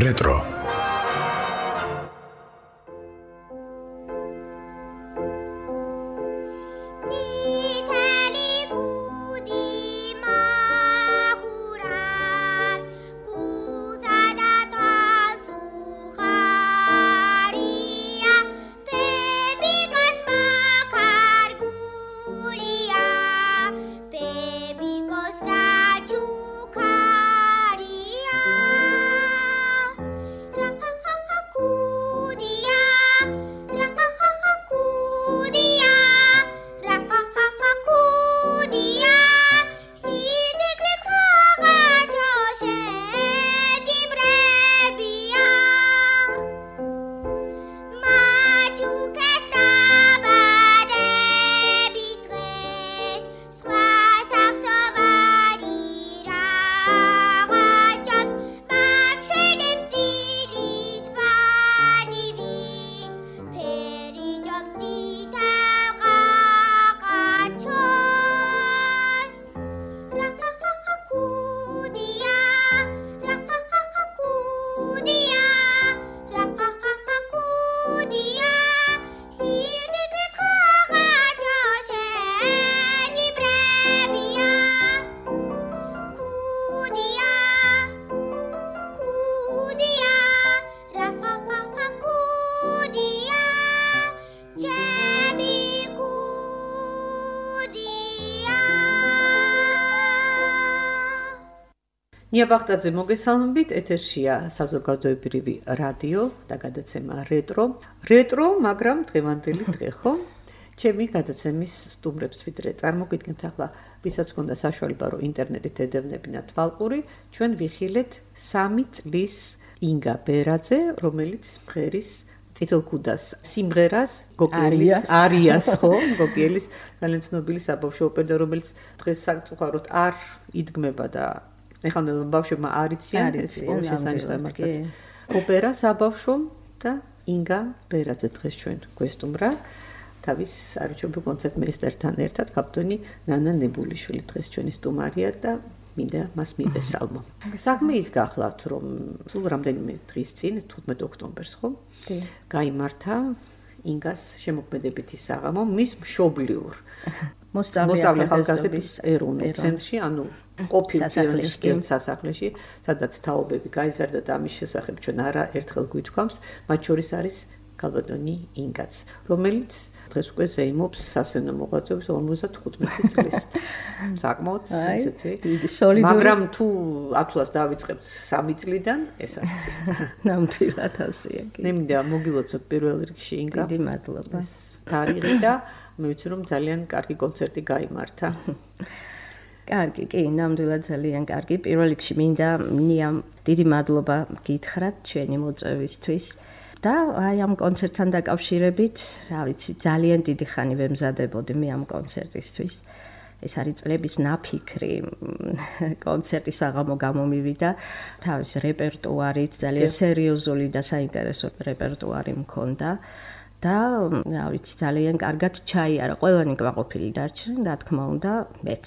Retro. ნიაბახტაძე მოგესალმებით, ეთერშია საზოგადოებრივი რადიო და გადაცემა რეტრო. რეტრო, მაგრამ დღევანდელი დღე ხო? ჩემი გადაცემის სტუმრებს ვიდრე წარმოგიდგენთ ახლა, ვისაც ჰქონდა საშუალება რომ ინტერნეტით ედევნებინათ თვალყური, ჩვენ ვიხილეთ 3 წლის ინგა ბერაძე, რომელიც მღერის წითელქუდას სიმღერას გოგიელის არიას ხო? გოგიელის ძალიან ცნობილი საბავშვო ოპერა, რომელიც დღეს საკუთრად არ იდგმება და ეხლა ბავშვებმა არ იციან ეს შესანიშნავად ოპერა საბავშვო და ინგა ბერაძე დღეს ჩვენ გვესტუმრა თავის საერთაშორისო კონცერტმეისტერთან ერთად კაპიტანი ნანა ნებულიშვილი დღეს ჩვენი სტუმარია და მინდა მას მივესალმო. საქმე ის გახლავთ რომ სულ რამდენიმე დღის წინ 15 ოქტომბერს ხო? გაიმართა ინგას შემოქმედებითი საღამო მის მშობლიურ მოსწავლე ახალგაზრდების ეროვნულ ცენტრში, ანუ ყოფილ სასახლეში, სადაც თაობები გაიზარდა და ამის შესახებ ჩვენ არაერთხელ გვითქვამს, მათ შორის არის კალბატონი ინგაც, რომელიც დღეს უკვე ზეიმობს სასცენო მოღვაწეობის 55 წლის. საკმაოდ დიდი სოლიდური. მაგრამ თუ ათვლას დავიწყებთ 3 წლიდან, ეს ასე. ნამდვილად ასეა. მე მინდა მოგილოცოთ პირველ რიგში ინგა. დიდი მადლობა. თარიღი და მე ვიცი რომ ძალიან კარგი კონცერტი გაიმართა. კარგი, კი, ნამდვილად ძალიან კარგი. პირველ რიგში მინდა ნიამ დიდი მადლობა გითხრათ ჩვენი მოწვევისთვის. და აი ამ კონცერტთან დაკავშირებით, რა ვიცი, ძალიან დიდი ხანი ვემზადებოდი მე ამ კონცერტისთვის. ეს არის წლების ნაფიქრი კონცერტი საღამო გამომივიდა, თავის რეპერტუარით, ძალიან სერიოზული და საინტერესო რეპერტუარი მქონდა. და რა ვიცი, ძალიან კარგად ჩაიარა, ყველანი კმაყოფილი დარჩნენ, რა თქმა უნდა, მეც.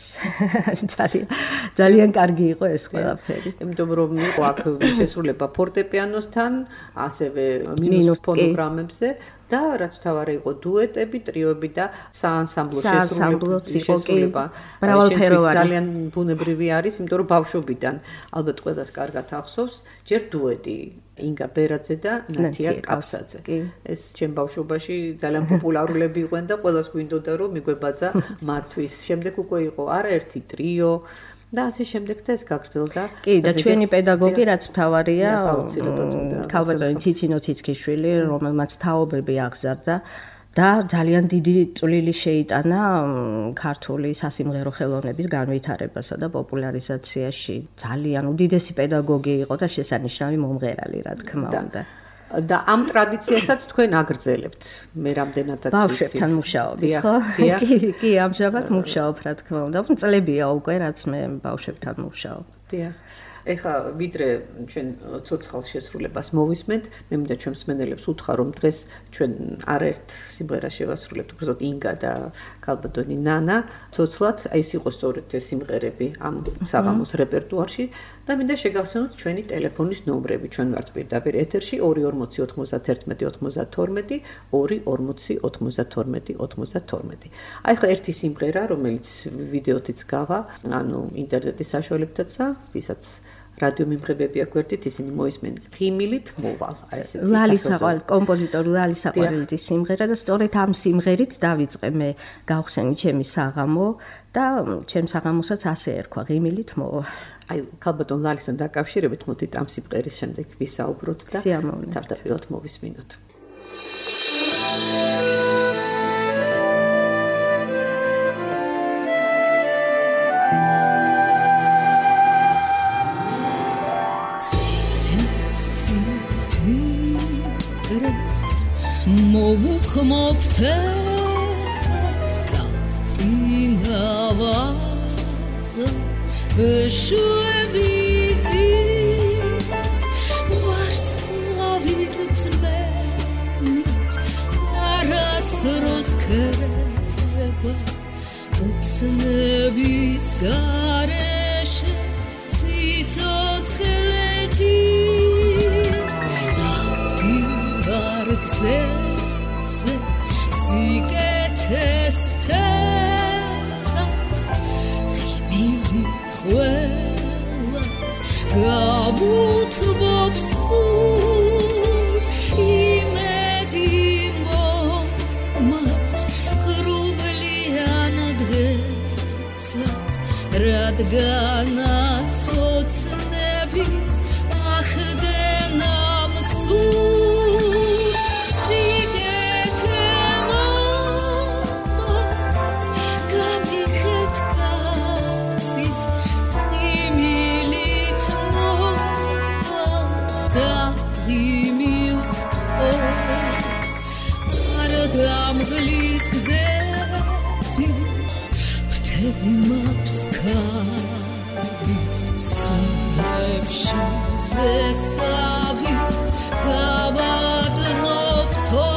ძალიან კარგი იყო ეს ყველაფერი. იმიტომ რომ იყო აქ შესრულება ფორტეპიანოსთან, ასევე მინუს ფონოგრამებზე და რაც თავარი იყო დუეტები, ტრიოები და საანსამბლო შესრულება. მრავალფეროვანი. ძალიან ბუნებრივი არის, იმიტომ რომ ბავშვობიდან ალბათ ყველას კარგად ახსოვს, ჯერ დუეტი ინგა ბერაძე და ნათია კაფსაძე. ეს ჩემ ბავშვობაში ძალიან პოპულარულები იყვნენ და ყველას გვინდოდა რომ მიგვებაძა მათთვის. შემდეგ უკვე იყო არაერთი ტრიო და ასე შემდეგ და ეს გაგრძელდა. კი, და ჩვენი პედაგოგი რაც მთავარია, კალბატონი ციცინო ციცქიშვილი, რომელმაც თაობები აღზარდა და ძალიან დიდი წვლილი შეიტანა ქართული სასიმღერო ხელოვნების განვითარებასა და პოპულარიზაციაში. ძალიან უდიდესი პედაგოგი იყო და შესანიშნავი მომღერალი, რა თქმა უნდა. და ამ ტრადიციასაც თქვენ აგრძელებთ. მე რამდენადაც ვიცი. ბავშვებთან მუშაობის, ხო? კი, ამჟამად მუშაობ, რა თქმა უნდა. წლებია უკვე, რაც მე ბავშვებთან მუშაობ. დიახ. ეხლა ვიდრე ჩვენ ცოცხალ შესრულებას მოვისმენთ, მე მინდა ჩვენ მსმენელებს უთხრა, რომ დღეს ჩვენ არაერთ სიმღერას შევასრულებთ, უბრალოდ ინგა და ქალბატონი ნანა ცოცხლად, აი ეს იყო სწორედ ეს სიმღერები ამ საღამოს რეპერტუარში და მინდა შეგახსენოთ ჩვენი ტელეფონის ნომრები, ჩვენ ვართ პირდაპირ ეთერში 240 91 92 240 92 92. აი ხა ერთი სიმღერა, რომელიც ვიდეოთიც გავა, ანუ ინტერნეტის საშუალებითაც, ვისაც რადიო მიმღებები აქვთ, ისინი მოისმენენ ღიმილით მოვალ. აი ესეთი ლალის საყვარელი კომპოზიტორი ლალის საყვარელი სიმღერა და სწორედ ამ სიმღერით დავიწყე მე გავხსენი ჩემი საღამო და ჩემს საღამოსაც ასე ერქვა ღიმილით მოვალ. აი ქალბატონ ლალისთან დაკავშირებით მოდით ამ სიმღერის შემდეგ ვისაუბროთ და თავდაპირველად მოვისმინოთ. მოვუხმობთე დავინავა შუებიცის ვარსკვლავირწმენიც არასდროს ქრება უცნების გარეშე სიცოცხლე ჭირს დავდივარ გზებზე სიკეთეს ვთესა ღიმილით ყველას გავუთბობ სულს იმედი მომაქვს ღრუბლიან დღესაც რადგანაც ოცნების ახდენამ სურს სიკეთე მომაქვს გამიხეთ კარი იმილით მოვალ და იმილს გთხოვ არ დამღლის გზები ფრთები მაქვს ქარის სულებში ზესავი გავადნობ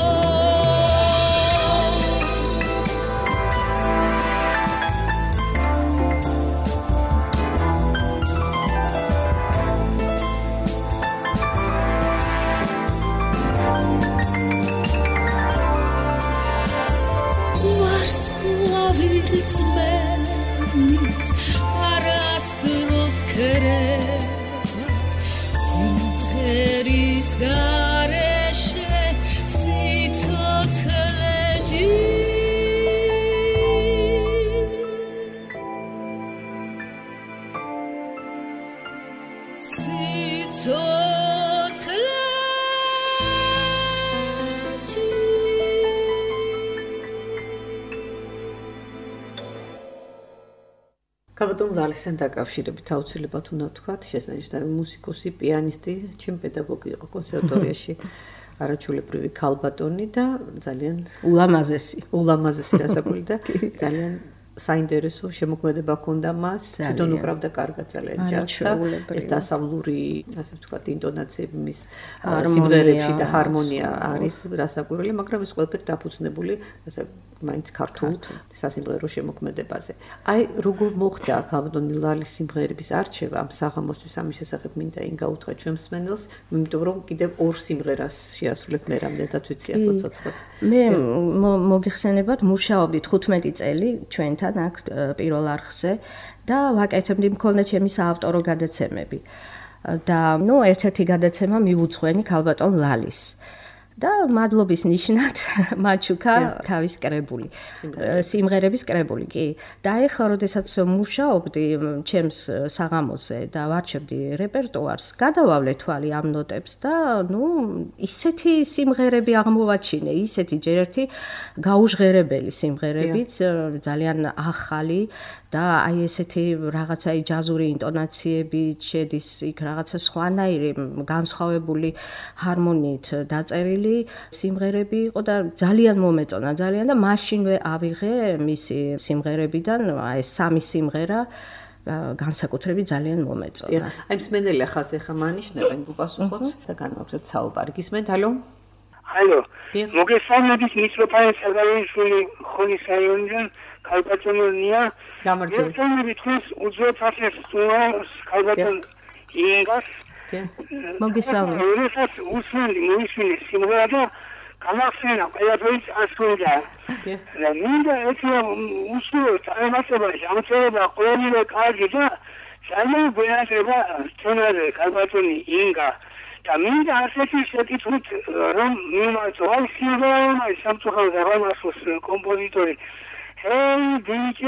ვარსკვლავირწმენიც არასდროს ქრება სიმღერის გარეშე სიცოცხლე ჭირს სიცოცხლე ქალბატონ ლალისთან დაკავშირებით აუცილებლად უნდა ვთქვათ, შესანიშნავი მუსიკოსი, პიანისტი, ჩემი პედაგოგი იყო კონსერვატორიაში, არაჩვეულებრივი ქალბატონი და ძალიან ულამაზესი რასაკვირი და ძალიან საინტერესო შემოქმედება ჰქონდა მას, თვითონ უკრავდა კარგად ძალიან ჯაზს და ეს დასავლური, ასე ვთქვათ, ინტონაციები მის სიმღერებში და ჰარმონია არის რასაკვირველი, მაგრამ ეს ყველაფერი დაფუძნებული მაინც ქართულ სასიმღერო შემოქმედებაზე. აი, როგორ მოხდა ქალბატონი ლალის სიმღერების არჩევა ამ საღამოსთვის, ამის შესახებ მინდა ინგა უთხრა ჩვენ მსმენელს, იმიტომ რომ კიდევ ორ სიმღერას შეასრულებთ მე რამდენადაც ვიცი ახლა ცოცხლად. მე მოგიხსენებათ, მუშაობდი 15 წელი ჩვენთან აქ პირველ არხზე და ვაკეთებდი მქონდა ჩემი საავტორო გადაცემები. და ერთ-ერთი გადაცემა მივუძღვენი ქალბატონ ლალის. და მადლობის ნიშნად მაჩუკა თავის კრებული სიმღერების კრებული კი და ეხლა როდესაც მუშაობდი ჩემს საღამოზე და ვარჩევდი რეპერტუარს გადავავლე თვალი ამ ნოტებს და ისეთი სიმღერები აღმოვაჩინე ისეთი ჯერ ერთი გაუჟღერებელი სიმღერებიც ძალიან ახალი და აი ესეთი რაღაცა ჯაზური ინტონაციები შედის იქ რაღაცა სხვანაირი განსხვავებული ჰარმონიით დაწერილი სიმღერები იყო და ძალიან მომეწონა ძალიან და მაშინვე ავიღე მისი სიმღერებიდან აი სამი სიმღერა განსაკუთრებით ძალიან მომეწონა. აი მსმენელი ახალს ეხა მანიშნებენ უპასუხოთ და განვაგრძოთ საუბარი. გისმენთ, ალო? ალო. მოგესალმებით, მიწროფაენ საგარეშვილი ხონის რაიონიდან ქალბატონია. გამარჯობა. მოგესალმებით, ხოს უძვეთასეს სტუმარს ქალბატონ ინგას. მოგესალმებით. ეს უსმენდი მოისმინე სიმღერა და გამახსენა ყველაფერს ასრულდა. და მინდა ეს უსულოთ ამასობაში ამწერება ყოველივე კარგი და ძალიან გვეანტრება თემაზე ქალბატონი ინგა. და მინდა ასეთი შეკითხვით რომ მიმართო აი სიმღერა სამწუხაროდ აღამასოს კომპოზიტორი Hey, DJ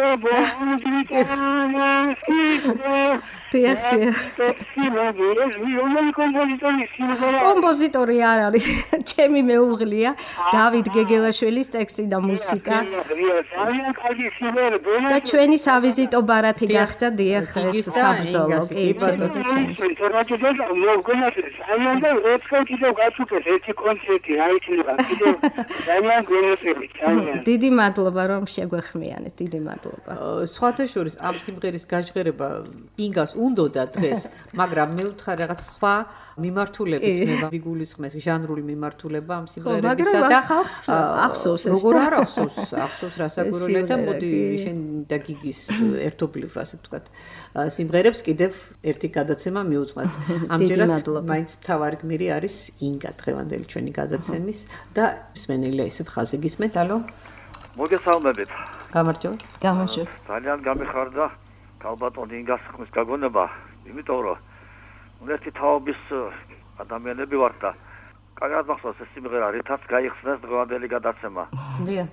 კომპოზიტორი არ არის, ჩემი მეუღლეა, დავით გეგელაშვილის ტექსტი და მუსიკა. და ჩვენი სავიზიტო ბარათი გახდა დიახ ეს საბრძოლო, კი, დიდი მადლობა რომ შეგვეხმიანეთ, დიდი მადლობა. სხვათა შორის ამ სიმღერის გაჟღერება ინგას უნდოდა დღეს, მაგრამ მე ვთხარ რაღაც სხვა მიმართულებით მე ვიგულისხმეს ჟანრული მიმართულება ამ სიმღერებისა და ახსოვს ეს როგორ არ ახსოვს რასაკვირველია და მოდი შენ და გიგის ერთობლივ ასე ვთქვათ სიმღერებს კიდევ ერთი გადაცემა მივუძღოთ. ამჯერად მაინც მთავარი გმირი არის ინგა დღევანდელი ჩვენი გადაცემის და მსმენელია ისევ ხაზე გისმენთ, ალო? მოგესალმებით. გამარჯობა. გამარჯობა. ძალიან გამიხარდა ქალბატონ ინგას ხმის გაგონება, იმიტომ რომ ერთი თაობის ადამიანები ვართ და კარგად მახსოვს ეს სიმღერა, რითაც გაიხსნეს დღევანდელი გადაცემა. დიახ.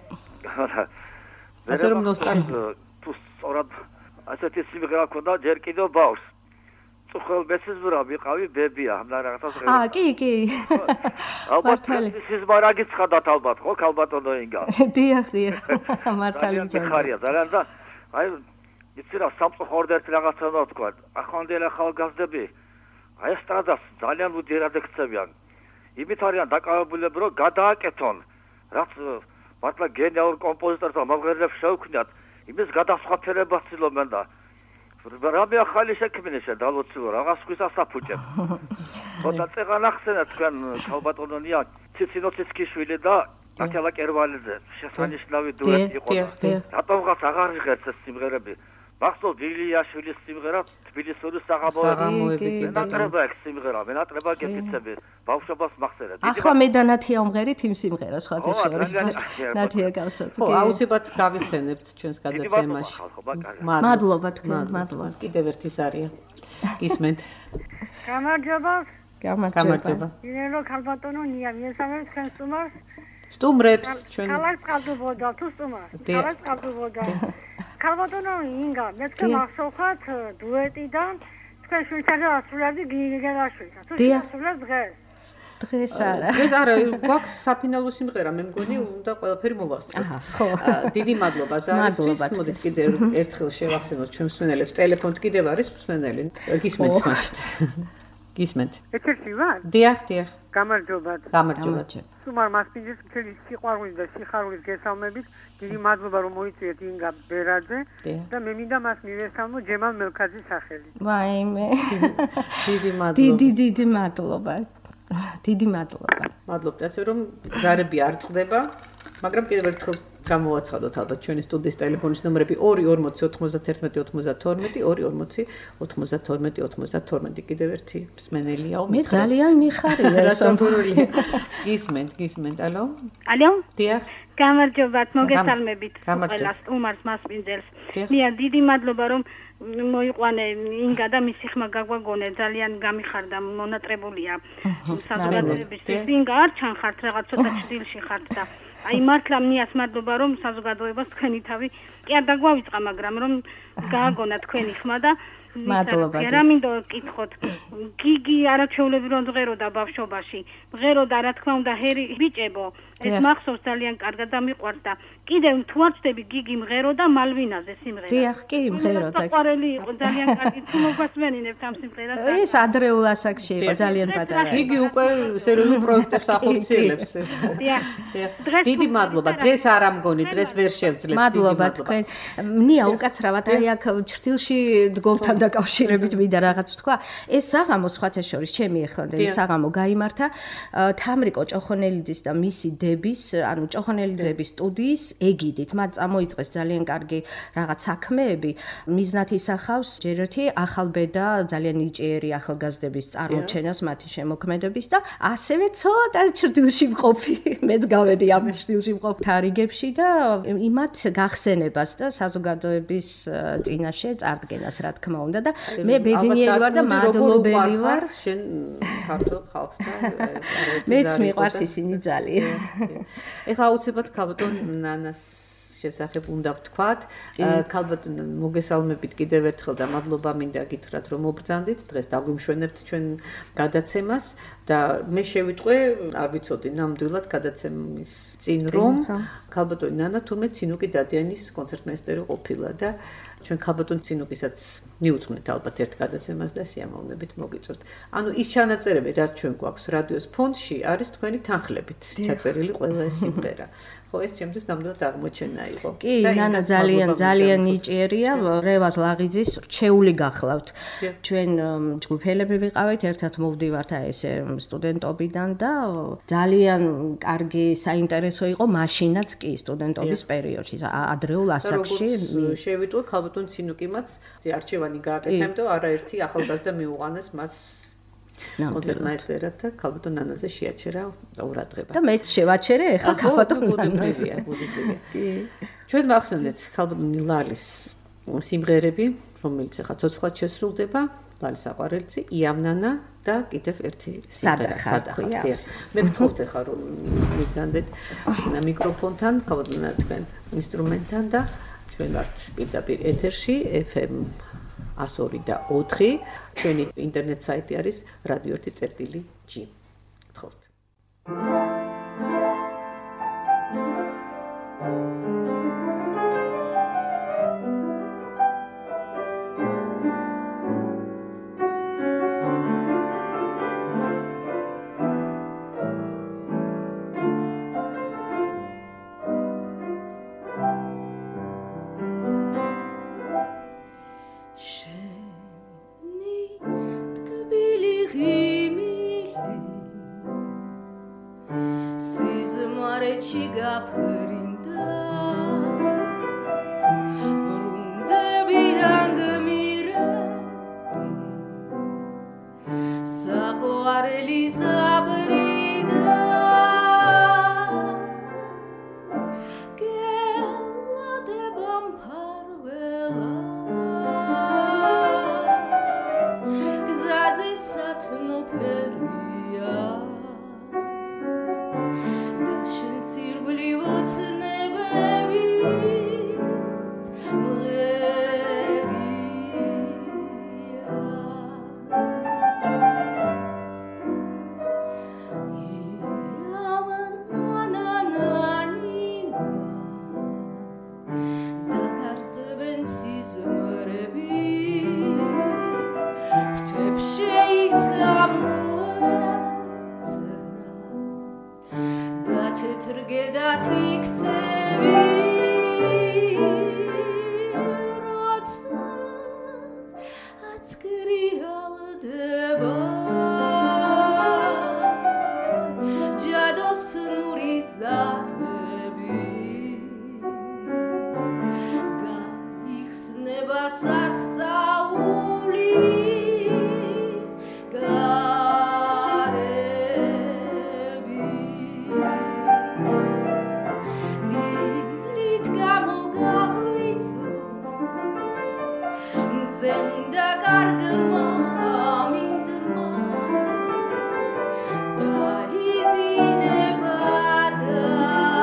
ასე რომ ნოსტალგია. თუ სწორად ასეთი სიმღერა ქონდა ჯერ კიდევ ბავშვს. წუხელ მესიზბრა ვიყავი ბებია, ამ რაღაცას აა, კი. ალბათ ის მარაგი ცხადათ ალბათ, ხო, ქალბატონო ინგა. დიახ. მართალი ძალიან ძალიან და აი იცი რა სამწუხაროდ ერთ რაღაცა უნდა ვთქვა. ახლანდელი ახალგაზრდები აი ესტრადას ძალიან უდიერად ექცევიან. იმით არიან დაკავებულები, რომ გადააკეთონ, რაც მართლა გენიალურ კომპოზიტორს და მომღერლებს შეუქმნიათ, იმის გადასხვაფერებას ცდილობენ და რამე ახალი შექმნეს დალოცილო რაღაც ხვის ასაფუჭებ. ხოდა წეღან ახსენა თქვენ ქალბატონია ციცინოცისკიშვილი და აკელა კერვალიძე შესანიშნავი დუეტი იყო. რატომღაც აღარ იღებს ეს სიმღერები. მახსოვს დილიაშვილის სიმღერა თბილისური საღამოები. მენატრება ეს სიმღერა, მენატრება გეფიცები. ბავშვობას მახსენებ. ახლა მე და ნათია ვმღერით იმ სიმღერას სხვათა შორის. ნათია გავსած. ხო, აუცილებლად გავიხსენებთ ჩვენს გადაცემაში. მადლობა თქვენ, მადლობა. კიდევ ერთის არის. გისმენთ. გამარჯობა. გამარჯობა. ინერო ქალბატონო ნია მიესალმებ თქვენ სტუმარს. სტუმრებს ჩვენ ქალაქ ყალბობდა თუ სტუმარს. ქალაქ ყალბობდა. ქალბატონო ინგა, მე თქვენ ახსოვხათ დუეტიდან თქვენ შვილთან ასრულებდი გიგელაშვილთან. თუ ასრულებთ დღეს? დღეს არა. დღეს არა, გვაქვს საფინალო სიმღერა, მე მგონი უნდა ყველაფერი მოვასწროთ. ხო. დიდი მადლობა ზარისთვის. მოდით კიდევ ერთხელ შევახსენოთ ჩვენ მსმენელებს. ტელეფონით კიდევ არის მსმენელი. გისმენთ მაშინ. გისმენთ. ეთერში ვარ? დიახ. გამარჯობა. გამარჯობა. სტუმარ მასპინძის მთელი სიყვარულის და სიხარულის გესალმებით. დიდი მადლობა რომ მოიწვიეთ ინგა ბერაძე და მე მინდა მას მივესალმო ჯემალ მელქაძის სახელი. ვაიმე. დიდი მადლობა. დიდი მადლობა. დიდი მადლობა. მადლობთ ასე რომ ზარები არ წყდება, მაგრამ კიდევ ერთხელ გამოვაცხადოთ ალბათ ჩვენი სტუდიის ტელეფონის ნომრები 2409192 კიდევ ერთი მსმენელიაო. მე ძალიან მიხარია სამფურული. გისმენთ, ალო? ალო? დიახ. გამარჯობათ, მოგესალმებით ყველა სტუმარს მასპინძელს. მია დიდი მადლობა რომ მოიყვანე ინგა და მისი ხმა გაგვაგონე, ძალიან გამიხარდა, მონატრებულია საზოგადოებისთვის. ინგა არ ჩანხართ, რაღაც ცოტა ჭრილში ხართ და აი მართლა მიას მადლობა რომ საზოგადოებას თქვენი თავი კი არ დაგვავიწყა, მაგრამ რომ გააგონა თქვენი ხმა და მადლობა. რა მინდო გითხოთ. გიგი არაჩვეულებრივად მღეროდა ბავშვობაში. მღეროდა რა თქმა უნდა ჰერი ბიჭებო. ეს მახსოვს ძალიან კარგად და მიყვარს და კიდევ თუ არ ვწდები გიგი მღეროდა მალვინაზე სიმღერა. დიახ, კი მღეროდა. საყვარელი იყო ძალიან კარგი თუ მოგვასმენინებთ ამ სიმღერას. ეს ადრეულ ასაკში იყო ძალიან პატარა. გიგი უკვე სერიოზულ პროექტებს ახორციელებს. დიახ. დიდი მადლობა. დღეს არ ამგონი, დღეს ვერ შევძლებთ. მადლობა თქვენ. ნია უკაცრავად აი აქ ჩრდილში დგოლთან დაკავშირებით მინდა რაღაც თქვა. ეს საღამო სხვათა შორის ჩემი ახლანდელი საღამო გაიმართა თამრიკო ჭოხონელიძის და მისი დების, ანუ ჭოხონელიძების სტუდიის ეგიდით. მათ წამოიწყეს ძალიან კარგი რაღაც საქმეები. მიზნად ისახავს ჯერერთი ახალბედა ძალიან ნიჭიერი ახალგაზრდების წარმოჩენას მათი შემოქმედების და ასევე ცოტა ჩრდილში მყოფი მეც გავედი ამ ჩრდილში მყოფ თარიგებში და იმათ გახსენებას და საზოგადოების წინაშე წარდგენას რა თქმა უნდა და მე ბედნიერი ვარ და მადლობელი ვარ შენ ქართულ ხალხს და მეც მიყვარს ისინი ძალიან. ეხლა აუცილებლად ქალბატონ ნანას შესახებ უნდა ვთქვათ. ქალბატონ მოგესალმებით კიდევ ერთხელ და მადლობა მინდა გითხრათ რომ მობრძანდით. დღეს დაგვიმშვენებთ ჩვენ გადაცემას და მე შევიტყვე, არ ვიცოდი ნამდვილად გადაცემის წინ რომ ქალბატონი ნანა თუმე ცინუკი დადიანის კონცერტმეისტერი ყოფილა და ჩვენ ქალბატონ ცინუკისაც მიუძღვნით ალბათ ერთ გადაცემას და სიამოვნებით მოგიწევთ. ანუ ის ჩანაწერები რაც ჩვენ გვაქვს რადიოს ფონდში არის თქვენი თანხლებით ჩაწერილი ყველა ეს სიმღერა. ხო ეს ჩემთვის ნამდვილად აღმოჩენა იყო. კი, ნანა ძალიან ნიჭიერია, რევაზ ლაღიძის რჩეული გახლავთ. ჩვენ ჯგუფელები ვიყავით, ერთად მოვდივართ აი ესე სტუდენტობიდან და ძალიან კარგი საინტერესო იყო მაშინაც კი სტუდენტობის პერიოდში, ადრეულ ასაკში. შევიტყვე ქალბატონ ცინუკიმაც არჩევანი გააკეთა, იმიტომ არაერთი ახალგაზრდა მიუყვანეს მას კონცერტმაისტერად და ქალბატონ ნანაზე შეაჩერა ყურადღება. და მეც შევაჩერე ახლა ქალბატონ ნანაზია. ჩვენ მახსენდეთ ქალბატონ ლალის სიმღერები, რომელიც ახლა ცოცხლად შესრულდება, ლალის აყვარელცი, იამნანა და კიდევ ერთი სადახარ. მე გთხოვთ ახლა რომ მიგზანდეთ მიკროფონთან, ქალბატონ თქვენ ინსტრუმენტთან და ჩვენ ვართ პირდაპირ ეთერში FM 102 და 4. ჩვენი ინტერნეტ საიტი არის radio1.g. გთხოვთ. Bye.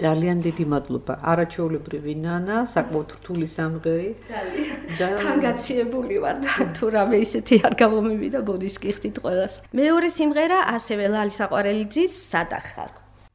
ძალიან დიდი მადლობა. არაჩვეულებრივი ნანა, საკმაოდ რთული სამღერი. ძალიან. თანგაციებული ვარ და თუ რამე ისეთი არ გამომივიდა, ბოდის გიხდით ყველას. მეორე სიმღერა ასევე ლალი საყვარელიძის სადახარ.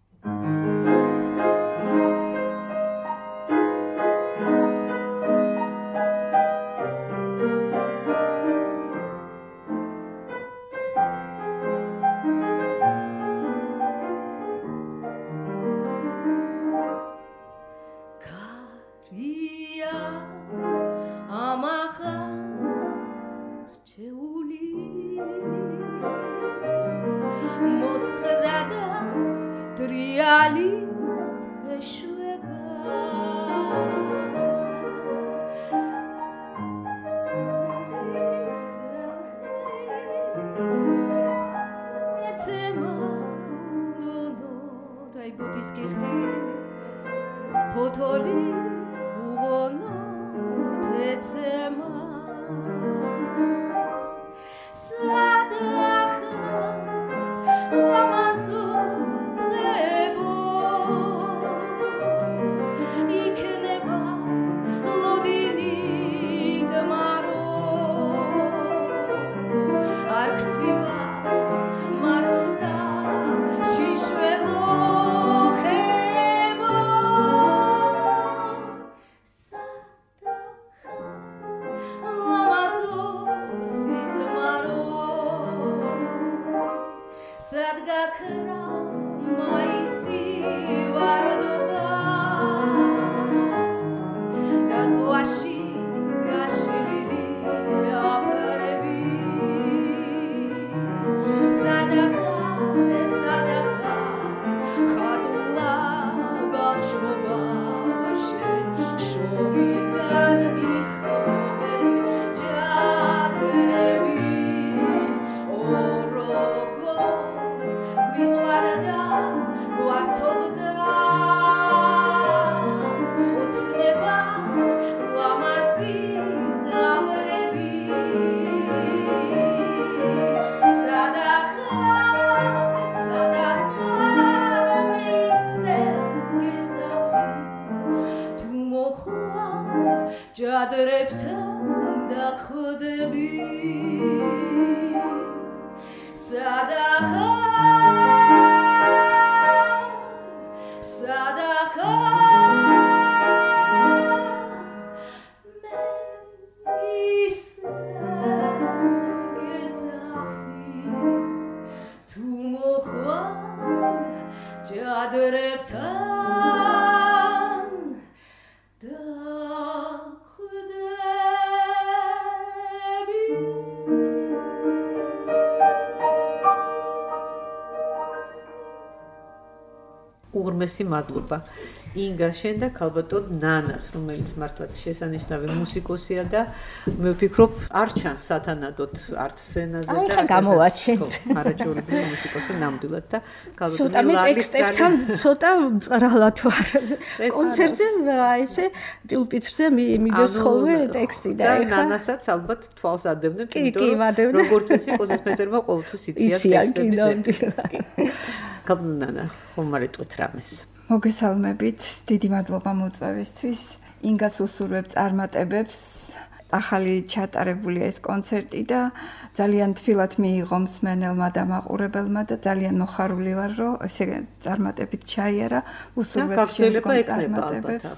უღრმესი მადლობა ინგა შენ და ქალბატონ ნანას, რომელიც მართლაც შესანიშნავი მუსიკოსია და მე ვფიქრობ არ ჩანს სათანადოდ არც სცენაზე და აი გამოვაჩენთ არაჩვეულებრივი მუსიკოსი ნამდვილად და ქალბატონი ლალის ტექსტთან ცოტა მწრალად ვარ კონცერტზე აი ესე პიულპიტრზე მიდევს ხოლმე ტექსტი და ეხლა ნანასაც ალბათ თვალს ადევნებ იმიტომ როგორც ეს იყოს ეს მეზერმა ყოველთვის იცია ტექსტების კაბნანა ხომარიტყვით რამეს მოგესალმებით დიდი მადლობა მოწვევისთვის ინგას უსურვებ წარმატებებს ახალი ჩატარებულია ეს კონცერტი და ძალიან თბილად მიიღო მსმენელმა და მაყურებელმა და ძალიან მოხარული ვარ რომ ესე წარმატებით ჩაიარა უსურვებ შემდგომ წარმატებებს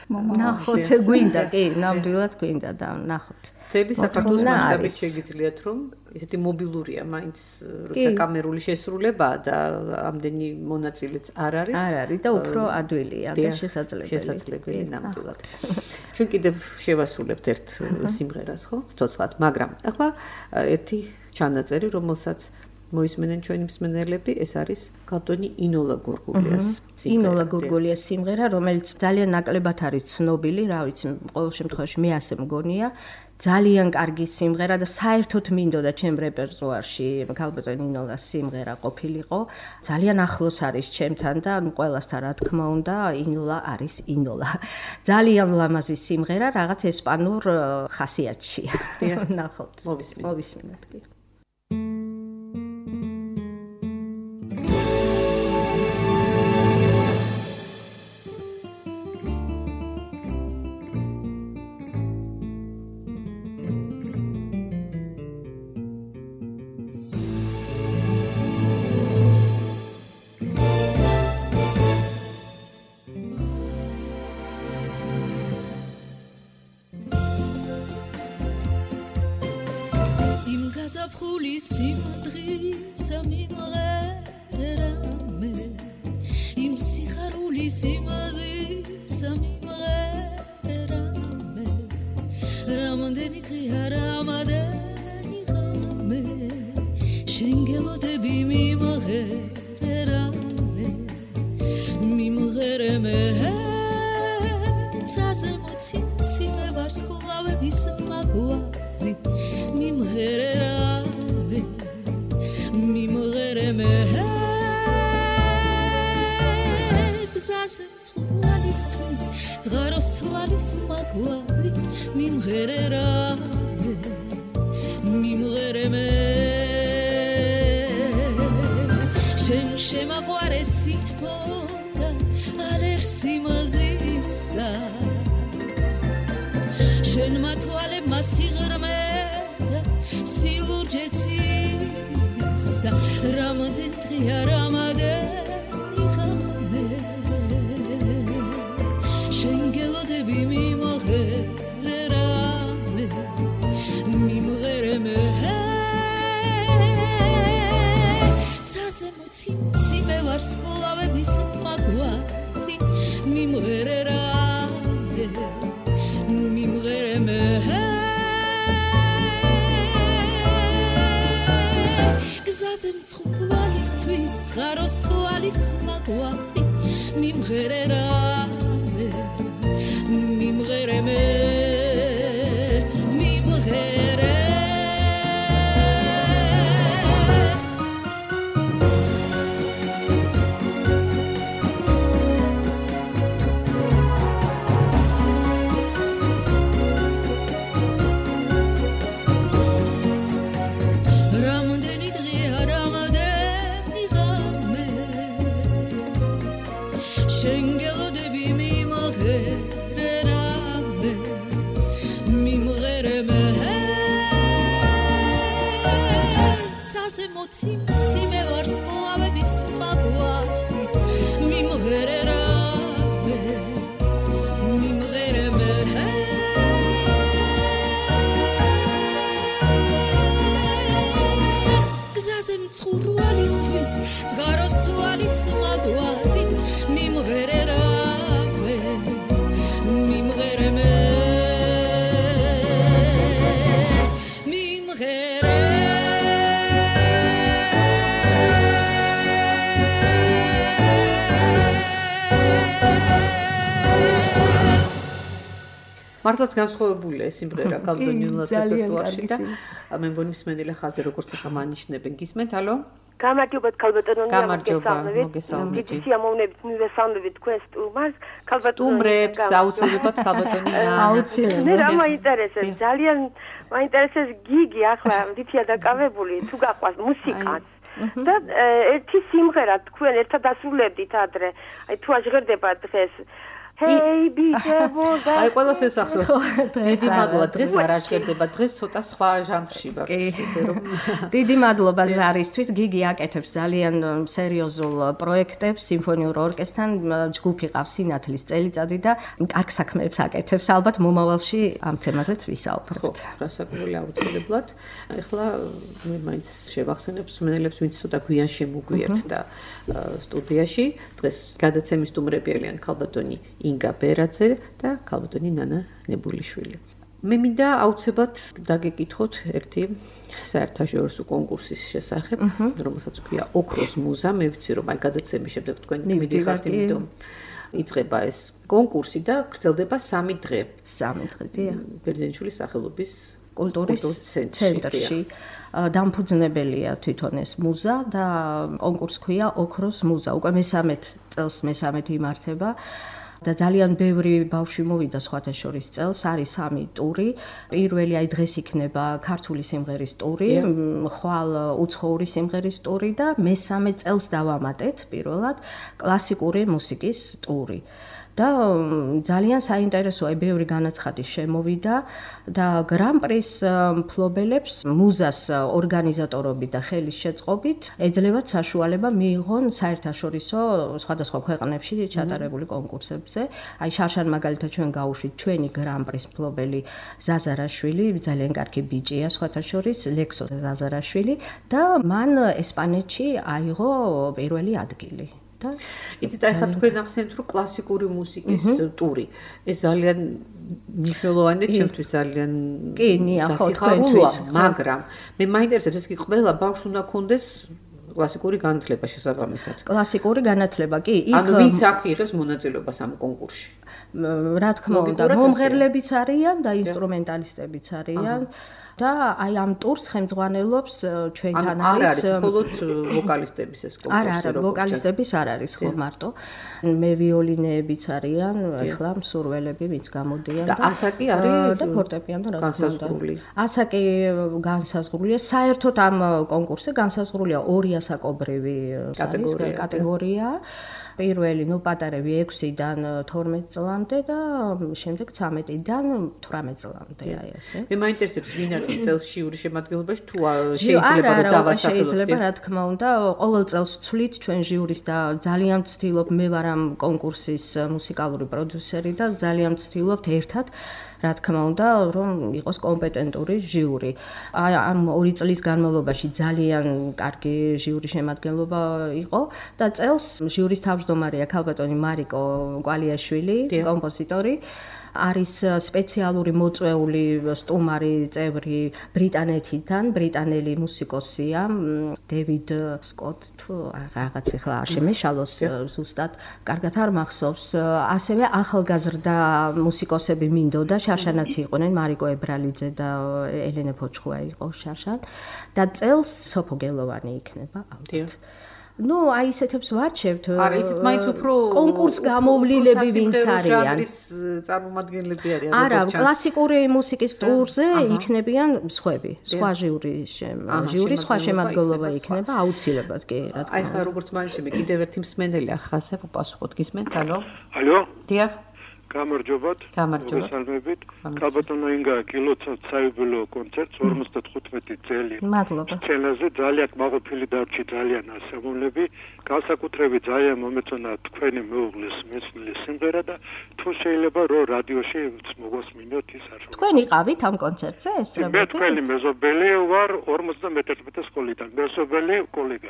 ნახოთ გვინდა კი ნამდვილად გვინდა და ნახოთ თელი საქართველოს მასშტაბით შეგიძლიათ რომ ესეთი მობილურია მაინც როცა კამერული შესრულებაა და ამდენი მონაწილეც არ არის და უფრო ადვილია და შესაძლებელი ნამდვილად ჩვენ კიდევ შევასრულებთ ერთ სიმღერას ხო ცოცხლად მაგრამ ახლა ერთი ჩანაწერი რომელსაც მოისმენენ ჩვენი მსმენელები ეს არის ქალბატონი ინოლა გურგულიას სიმღერა რომელიც ძალიან ნაკლებად არის ცნობილი რა ვიცი ყოველ შემთხვევაში მე ასე მგონია ძალიან კარგი სიმღერა და საერთოდ მინდოდა ჩემ რეპერტუარში ქალბატონ ინოლას სიმღერა ყოფილიყო ძალიან ახლოს არის ჩემთან და ყველასთან რა თქმა უნდა ინოლა არის ინოლა ძალიან ლამაზი სიმღერა რაღაც ესპანურ ხასიათშია ნახოთ მოვისმინოთ კი გაზაფხულის სიმდღისა მიმღერამე იმ სიხარულის იმაზისა მიმღერამე რამდენი დღეა რამადენი ღამე შენ გელოდები მიმღერამე მიმღერამე ცაზე მოციმე ვარსკვლავების მაგვარი მიმღერამე მიმღერამე გზაზე წყვალისთვის წყაროს თვალის მაგვარი მიმღერამე მიმღერამე შენ შემაყვარე სითბოდა ალერსი მაზისა შენ მათვალებმა სიღრმე და სილურჯეცისა რამდენი დღეა რამადენი ღამე შენ გელოდები მიმღერამე მიმღერამე ცაზე მოციმე ვარსკვლავების მაგვარი მიმღერამე მიმღერამე გზაზე მწყვალისთვის წყაროს თვალის მაგვარი მიმღერამე მიმღერამე მიმღერამე მოციმე ვარსკვლავების მაგვარი მიმღერამე მიმღერამე გზაზე მწყურვალისთვის წყაროს თვალის მაგვარი მიმღერამე მიმღერამე მართლაც განსხვავებულია სიმღერა კალდონიულას რეპერტუარში და მე მგონი მსმენელი ხაზი როგორც ახლა მანიშნებენ გისმენთ ალო გამარჯობა კალბატონონი მოგესალმებით სიამოვნებით მივესალმებით თქვენ სტუმარს სტუმრებს აუცილებლად კალბატონი აუცილებლად მე რა მაინტერესებს ძალიან მაინტერესებს გიგი ახლა რითია დაკავებული თუ გაყვას მუსიკაც და ერთი სიმღერა თქვენ ერთად ასრულებდით ადრე აი თუ აჟღერდება დღეს Hey ბიჭებო და აი ყველას ეს ახსოვს დიდი მადლობა დღეს არ აჟღერდება დღეს ცოტა სხვა ჟანრში ვარ ისე რომ დიდი მადლობა ზარისთვის გიგი აკეთებს ძალიან სერიოზულ პროექტებს სიმფონიურ ორკესტრთან ჯგუფი ყავს სინათლის წელიწადი და კარგ საქმეებს აკეთებს ალბათ მომავალში ამ თემაზეც ვისაუბრებთ რასაკვირველი აუცილებლად ეხლა მე მაინც შევახსენებ მსმენელებს ვინც ცოტა გვიან შემოგვიერთთ და სტუდიაში დღეს გადაცემის სტუმრები არიან ქალბატონი ინგა ბერაძე და ქალბატონი ნანა ნებულიშვილი. მე მინდა აუცილებლად დაგეკითხოთ ერთი საერთაშორისო კონკურსის შესახებ, რომელსაც ქვია ოქროს მუზა. მე ვიცი რომ აი გადაცემის შემდეგ თქვენ მიდიხართ იმიტომ იწყება ეს კონკურსი და გრძელდება 3 დღე. 3 დღე, დიახ. ბერძენიშვილის სახელობის კულტურის ცენტრში. დამფუძნებელია თვითონ ეს მუზა და კონკურსს ქვია ოქროს მუზა. უკვე მე-13 წელს იმართება. და ძალიან ბევრი ბავშვი მოვიდა სხვათა შორის წელს არის 3 ტური. პირველი აი დღეს იქნება ქართული სიმღერის ტური, ხვალ უცხოური სიმღერის ტური და მე-13 წელს დავამატეთ პირველად კლასიკური მუსიკის ტური. და ძალიან საინტერესოა, ბევრი განაცხადი შემოვიდა და გრან-პრის მფლობელებს მუზას ორგანიზატორობით და ხელის შეწყობით ეძლევათ საშუალება მიიღონ საერთაშორისო სხვადასხვა ქვეყნებში ჩატარებული კონკურსებზე. აი შარშან მაგალითად ჩვენ გავუშვით ჩვენი გრან-პრის მფლობელი ზაზარაშვილი, ძალიან კარგი ბიჭია სხვათა შორის, ლექსო ზაზარაშვილი და მან ესპანეთში აიღო პირველი ადგილი. და იცით, ახლა თქვენ ახსენეთ, რომ კლასიკური მუსიკის ტური ეს ძალიან მნიშვნელოვანია ჩემთვის, ძალიან სასიხარულოა, მაგრამ მე მაინტერესებს, ეს კი ყველა ბავშვს უნდა ქონდეს კლასიკური განათლება შესაბამისად. კლასიკური განათლება კი, ანუ ვინც აქ იღებს მონაწილეობას ამ კონკურსში. რა თქმა უნდა, მომღერლებიც არიან და ინსტრუმენტალისტებიც არიან. და აი ამ ტურს ხელმძღვანელობს ჩვენთან არის მხოლოდ ვოკალისტების ეს კონკურსი. არა, ვოკალისტების არ არის ხო მარტო. მე ვიოლინეებიც არიან, ეხლა მსურველები ვინც გამოდიან და ასაკი არის და ფორტეპიანო რა თქმა უნდა. განსაზღვრული. ასაკი განსაზღვრულია. საერთოდ ამ კონკურსზე განსაზღვრულია 2 ასაკობრივი კატეგორია. პირველი, პატარები 6-დან 12 წლამდე და შემდეგ 13-დან 18 წლამდე, აი ესე. მე მაინტერესებს, ვინ არის წელს ჟიურის შემადგენლობაში, თუ შეიძლება რომ დავასახელოთ. შეიძლება, რა თქმა უნდა, ყოველ წელს ვცვლით ჩვენ ჟიურის და ძალიან ვცდილობ, მე ვარ ამ კონკურსის მუსიკალური პროდიუსერი და ძალიან ვცდილობ ერთად რა თქმა უნდა, რომ იყოს კომპეტენტური ჟიური. ამ 2 წლის განმავლობაში ძალიან კარგი ჟიურის შემადგენლობა იყო და წელს ჟიურის თავმჯდომარეა ქალბატონი მარიკო კვალიაშვილი, კომპოზიტორი. არის სპეციალური მოწვეული სტუმარი წევრი ბრიტანეთიდან, ბრიტანელი მუსიკოსია, დევიდ სკოტ თუ რაღაც ახლა არ შემეშალოს ზუსტად, კარგად არ მახსოვს. ასევე ახალგაზრდა მუსიკოსები მინდოდა, შარშანაც იყვნენ, მარიკო ებრალიძე და ელენე ფოჩხუა იყო შარშან და წელს სოფო გელოვანი იქნება ალბათ. ნუ აი ესეთებს ვარჩევთ. არა, იცით, მაინც უფრო კონკურს გამოვლილები ვინც არიან. ჟანრის წარმომადგენლები არიან. არა, კლასიკური მუსიკის ტურზე იქნებიან სხვები, სხვა ჟიური სხვა შემადგენლობა იქნება აუცილებლად კი, რა თქმა უნდა. აი ხა როგორც მანიშნები, კიდევ ერთი მსმენელი ახასე პასუხოთ გისმენთ, ალო? ალო? დიახ. გამარჯობათ. გამარჯობათ. ქალბატონო ინგა კილოცავთ საიუბილეო კონცერტს 55 წელი. მადლობა. სცენაზე ძალიან მაღალფილი დარჩი, ძალიან ასწავლები. განსაკუთრებით ძალიან მომეწონა თქვენი მეუღლის მეცნილი სიმღერა და თუ შეიძლება რომ რადიოში მოგოსმინოთ ის არ. თქვენ იყავით ამ კონცერტზე ესწრებოდი? მე თქვენი მეზობელი ვარ 51 სკოლიდან, მეზობელი კოლეგა.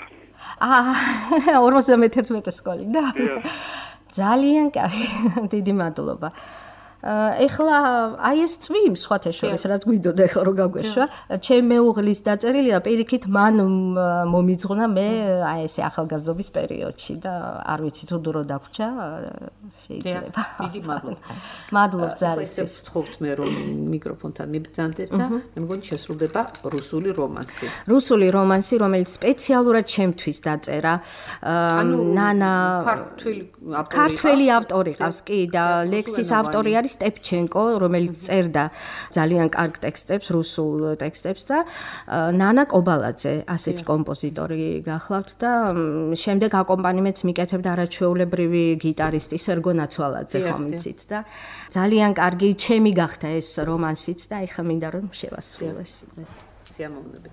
51 სკოლიდან? ძალიან კარგი, დიდი მადლობა. ეხლა აი ეს წვიმს სხვათა შორის რაც გვიდოდა ეხლა რომ გაგვეშვა ჩემ მეუღლის დაწერილია პირიქით მან მომიძღვნა მე აი ესე ახალგაზრდობის პერიოდში და არ ვიცი თუ დრო დაგვჭა შეიძლება დიდი მადლობა მადლობ ძალისთვის ვთხოვთ მე რომ მიკროფონთან მიბრძანდეთ და მე მგონი შესრულდება რუსული რომანსი რომელიც სპეციალურად ჩემთვის დაწერა ნანა ქართველი ავტორი ყავს კი და ლექსის ავტორი არის სტეპჩენკო, რომელიც წერდა ძალიან კარგ ტექსტებს, რუსულ ტექსტებს და ნანა კობალაძე, ასეთი კომპოზიტორი გახლავთ და შემდეგ აკომპანიმენტს მიკეთებდა არაჩვეულებრივი გიტარისტი სერგო ნაცვალაძე, ხომ იცით და ძალიან კარგი ჩემი გახდა ეს რომანსიც და ეხლა მინდა რომ შევასრულო ეს სიამოვნებით.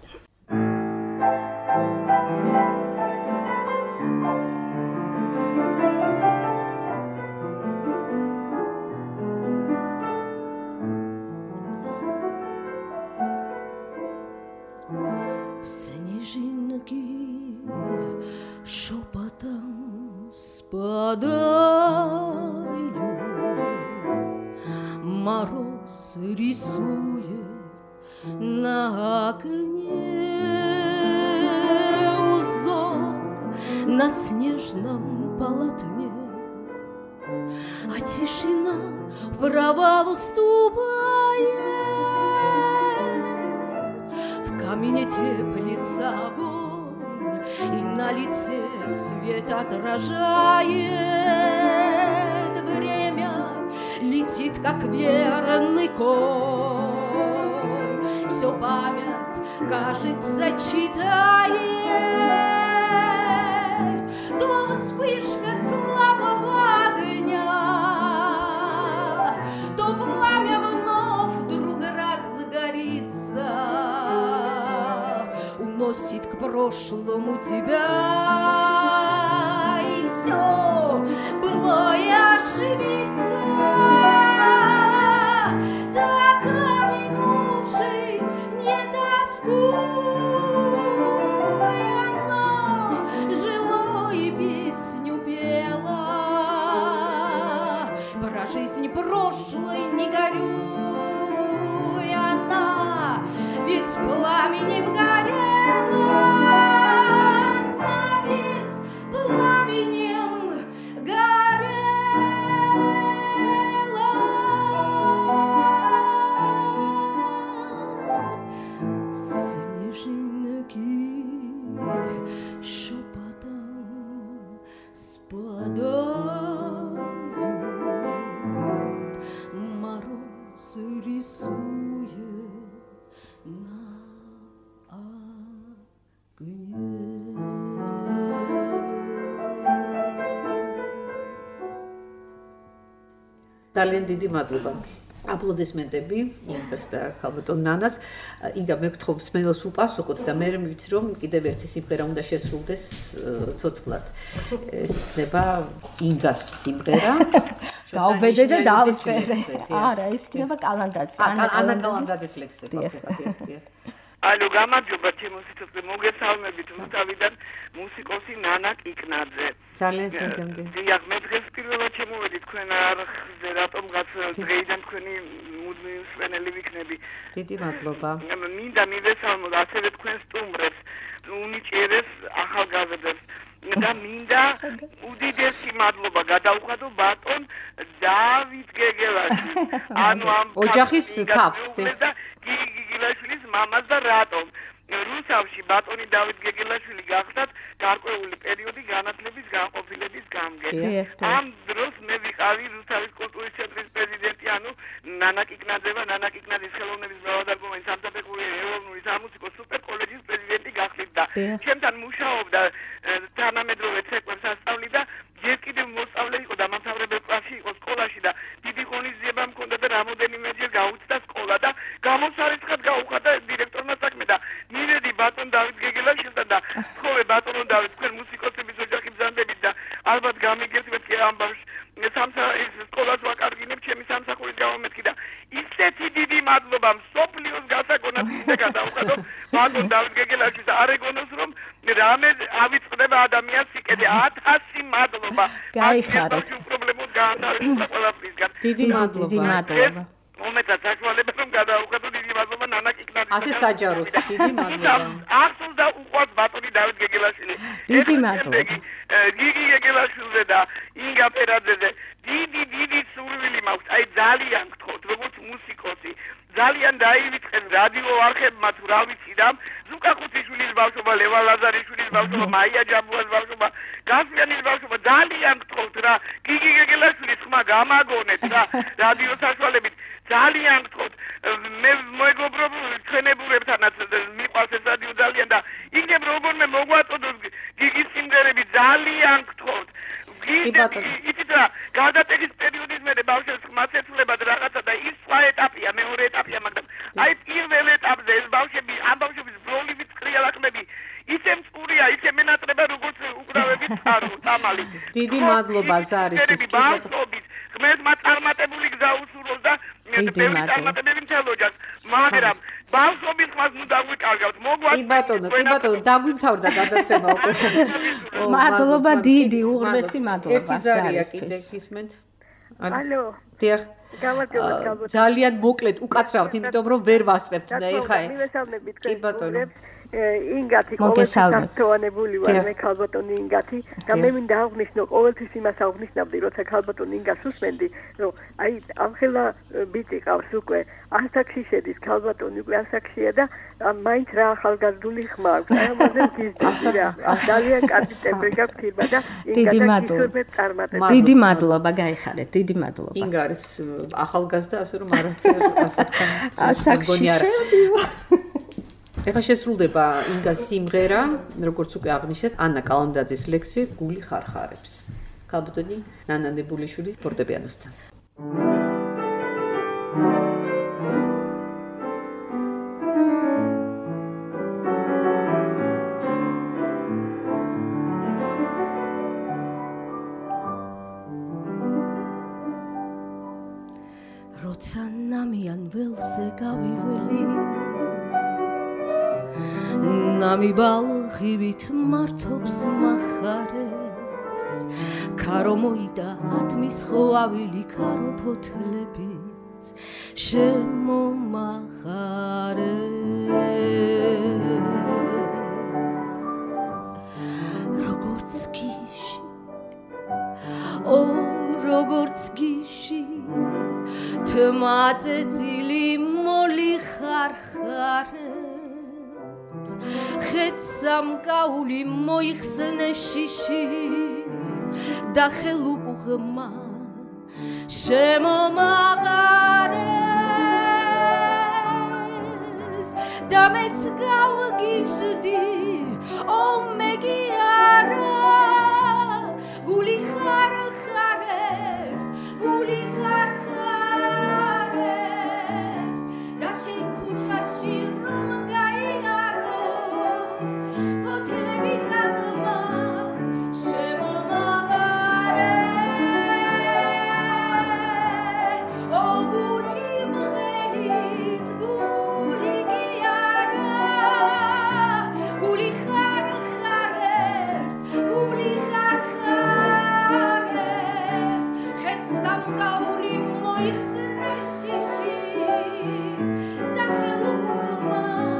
Шепотом спадаю, мороз рисует на окне узор на снежном полотне, а тишина права уступает, в камине теплится огонь. И на лице свет отражает, время летит, как верный конь, все память, кажется, читает, то вспышка слабого огня, бросить к прошлому тебя, и все былое ошибиться, так о минувшей не тоскуя, но жила и песню пела, про жизнь прошлой не горюй, она ведь пламенем горела, она ведь пламенем горела. Снежинки шепотом спадают, мороз рисует на огне. ძალიან დიდი მადლობა. აპლოდისმენტები ინგას და ხალბატონ ნანას. ინგა მეკითხო მსმენელს უპასუხოთ და მე ვიცი რომ კიდევ ერთი სიმღერა უნდა შესრულდეს ცოცხლად. ეს იქნება ინგას სიმღერა. გაუბედე და დავწერე. არა, ეს იქნება კალანდაძის. ანა კალანდაძის ლექსი. ალო, გამარჯობა ჩემო სიცოცხლე, მოგესალმებით რუსთავიდან მუსიკოსი ნანა კიკნაძე. ძალიან სესემდი. დიახ, მე დღეს პირველად შემოვედი თქვენ არხზე, რატომღაც დღეიდან თქვენი მუდმივი მსმენელი ვიქნები. დიდი მადლობა. მინდა მივესალმოთ ასევე თქვენ სტუმრებს, უნიჭიერეს ახალგაზრდებს. და მინდა უდიდესი მადლობა გადავხადო ბატონ დავით გეგელაში. ანუ ამ ოჯახის თავს და გიგი გიგილაშვილის მამას და რატომ რუსავში ბატონი დავით გეგელაშვილი გახდათ გარკვეული პერიოდი განათლების განყოფილების გამგე. ამ დროს მე ვიყავი რუსთავის კულტურის ცენტრის პრეზიდენტი, ანუ ნანა კიკნაძევა, ნანა კიკნაძის ხელოვნების მრავალდარგოვანი სამსახური ეროვნული სამუსიკო სუპერ კოლეჯის პრეზიდენტი გახდით და ჩემთან მუშაობდა თანამედროვე ცეკვებს ასწავლიდა, ჯერ კიდევ მოსწავლე იყო და მასწავლებელ კლასში იყო სკოლაში და დიდი ღონისძიება მქონდა და რამოდენიმეჯერ გაუჩნდა სკოლა და გამოსარიცხად გაუხადა დირექტორმა საქმე და მივედი ბატონ დავით გეგელაშვილთან და თხოვე ბატონო დავით, თქვენ მუსიკოსების ოჯახი ბრძანდებით და ალბათ გამიგებთ კი ამ ბავშვს სკოლას ვაკარგინებ, ჩემი სამსახურის გამომეთქი და ისეთი დიდი მადლობა მსოფლიოს გასაგონად ისე გადავხადო ბატონ დავით გეგელაშვილს და არ ეგონოს რომ რამე ავიწყდება ადამიანს სიკეთე 1000 მადლობა. გაიხარეთ. პრობლემות გაანთავისუფლა ყველაფრისგან. დიდი მადლობა. მომეცა საშუალება რომ გადავხადო, დიდი მადლობა ნანა კიკნაძის. ასე საჯაროდ, დიდი მადლობა. ახსოვს და უყვარს ბატონი დავით გეგელაშვილი. დიდი მადლობა. გიგი გეგელაშვილზე და ინგა პერაძეზე დიდი სურვილი მაქვს. აი ძალიან გთხოვთ, როგორც მუსიკოსი, ძალიან დაივიწყეთ რადიო არხებმა თუ რა ვიცი და ზუკა ხუთიშვილის ბავშვობა, ლევა ლაზარიშვილის ბავშვობა, მაია ჯაბუას ბავშვობა, გასმიანის ბავშვობა, ძალიან გთხოვთ რა, გიგი გეგელაშვილის ხმა გამაგონეთ რა, რადიო საშუალებით. ძალიან გთხოვთ, მე მეგობრობ ჩვენებურებთანაც მიყვარს ეს რადიო ძალიან და იქნებ როგორმე მოგვაწოდოს გიგის სიმღერები, ძალიან გთხოვთ. იცით რა, გადატეხის პერიოდის მერე ბავშვებს ხმაც ეცვლებათ რაღაცა და ის სხვა ეტაპია, მეორე ეტაპია, მაგრამ აი პირველ ეტაპზე ეს ბავშვები, ამ ბავშვების ბროლივი წყრიალახმები ისე მწყურია, ისე მენატრება, როგორც უკრავებით წყარო, წამალი. დიდი მადლობა ზარისთვის. ღმერთმა წარმატებული გზა უსურვოს და ბევრი წარმატებები მთელ ოჯახს, მაგრამ ბავშვობის ხმას ნუ დაგვიკარგავთ. კი ბატონო, დაგვიმთავრდა გადაცემა უკვე. მადლობა დიდი, უღრმესი მადლობა. ერთი ზარია კიდე გისმენთ. ალო. დიახ. ძალიან მოკლედ უკაცრავთ, იმიტომ რომ ვერ ვასწრებთ და ეხა. კი ბატონო. ინგათი ყოველთვის ვარ მე ქალბატონი ინგათი და მე მინდა აღვნიშნო ყოველთვის იმას აღვნიშნავდი როცა ქალბატონი ინგას უსმენდი რომ აი ამხელა ბიჭი ყავს უკვე ასაკში შედის ქალბატონი უკვე ასაკშია და მაინც რა ახალგაზრდული ხმა აქვს აი ამაზე გიზრდა ძალიან კარგი ტემპრი გაქვთ და ინგა დიდი მადლობა გაიხარეთ დიდი მადლობა ინგა არის ახალგაზრდა ასე რომ არაფერი ასაკში შევდივარ ეხლა შესრულდება ინგას სიმღერა, როგორც უკვე აღნიშნეთ, ანა კალანდაძის ლექსი გული ხარხარებს. ქალბატონი ნანა ნებულიშვილი ფორტეპიანოსთან. ნამი ბალხივით მართობს მახარებს ქარო მოიდა ათმის ხვავილი ქარო ფოთლებიც შემომახარებს როგორც გიში თმაზე ძილი მოლიხარხარებს ხეთს სამკაული მოიხსნე შიში და ხელუკუღმა შემომაღარეს და მეც გავგიჟდი ომეგი არა გული ხარხარებს გული ხარხარებს და შენ ქუჩაში რომ გაიარო ჰოთელები ძაღლმა შემომაღარე ო გული მღერის გული კი არა გული ხარხარებს გული ხარხარებს ხეთს სამკაული მოიხსნე შიში და ხელუკუღმა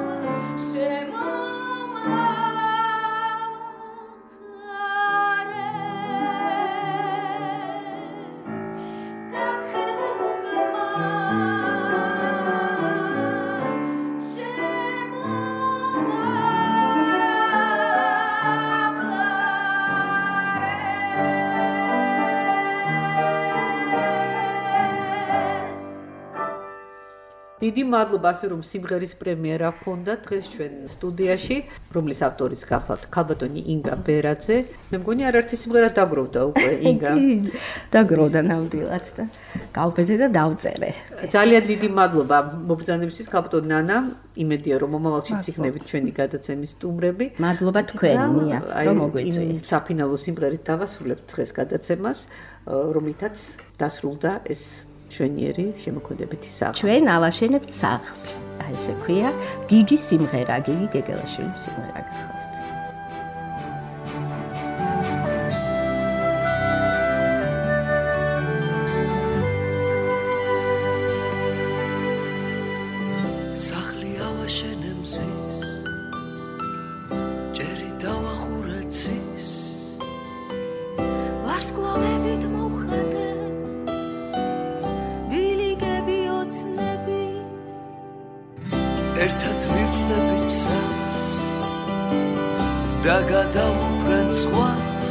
შემომაღარებს და ხელუკუღმა დიდი მადლობა ასე რომ სიმღერის პრემიერა ჰქონდა დღეს ჩვენ სტუდიაში, რომლის ავტორიც გახლავთ ქალბატონი ინგა ბერაძე. მე მგონი არაერთი სიმღერა დაგროვდა უკვე ინგა. დაგროვდა ნამდვილად და გავბეძე და დავწერე. ძალიან დიდი მადლობა მობრძანებისთვის ქალბატონი ნანა. იმედია რომ მომავალში ციხნებით ჩვენი გადაცემის სტუმრები. მადლობა თქვენია რომ მოგვიწვიეთ. საფინალო სიმღერით დავასრულებთ დღეს გადაცემას, რომლითაც დასრულდა ეს შვენიერი შემოქმედებითი საღამო. ჩვენ ავაშენებთ სახლს. აი ესე ქვია, გიგის სიმღერა, გიგი გეგელაშვილის სიმღერა გახლავთ. სახლი ავაშენე მზის, ჭერი დავახურე ცის, ვარსკვლავებით მოვხატე ერთად მივწვდებით სას და გადავუფრენ სხვას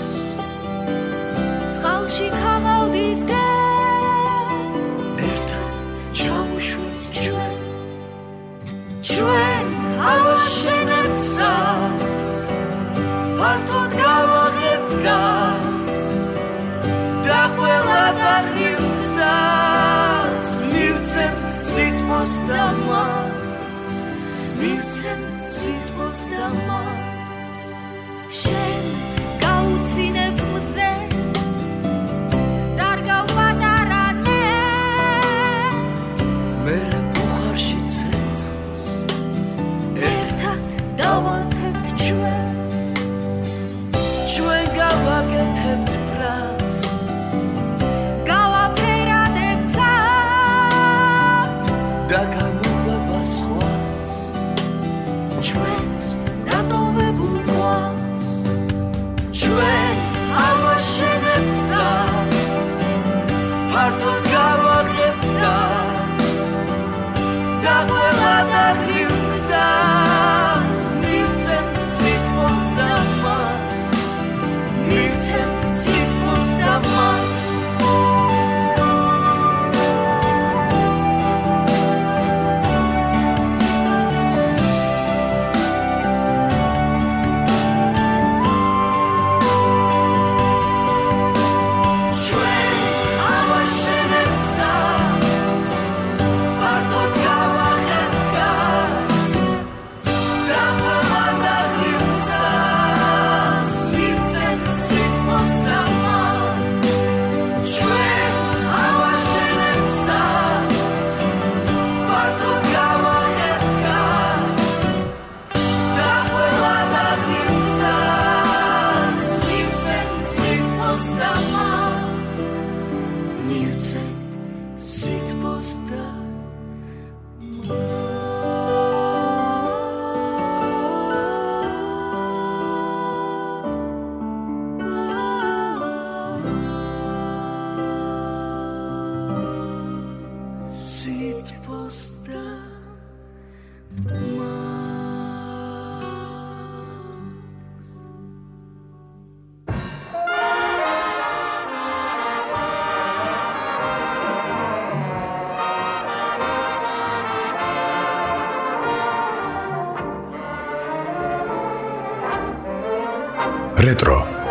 წყალში ქაღალდის გეს ერთად ჩავუშვით ჩვენ ავაშენებთ სას ფართოდ გავაღებთ გას და ყველა დაღლილსას მივცემთ სითბოს და მათს მივცემთ სითბოს და მათს შენ გაუცინებ მზეს დარგავ პატარანეს მერე ბუხარში ცეცხლს ერთად დავანთებთ ჩვენ გავაკეთებთ ბრას გავაფერადებთ ცას და გამოყვება სხვაც ჩვენს დატოვებ Retro